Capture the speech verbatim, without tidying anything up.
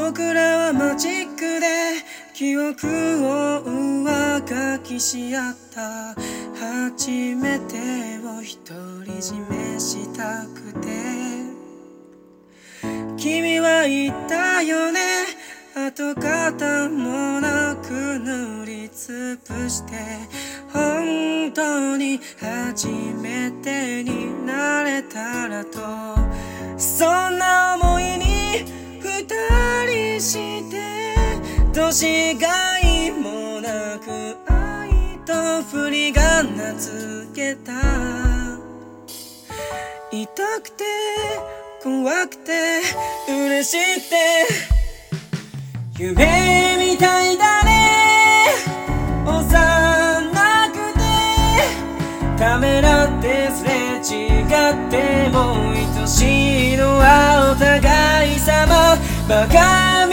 僕らはマジックで記憶を上書きし合った。初めてを独り占めしたくて。君は言ったよね、跡形もなく塗りつぶして、本当に初めてになれたらと。そんな思いに二人して年がいもなく愛と振りが名付けた。痛くて怖くて嬉しくて夢みたいだね。幼くてためらってすれ違っても愛しいのはお互い様。バカ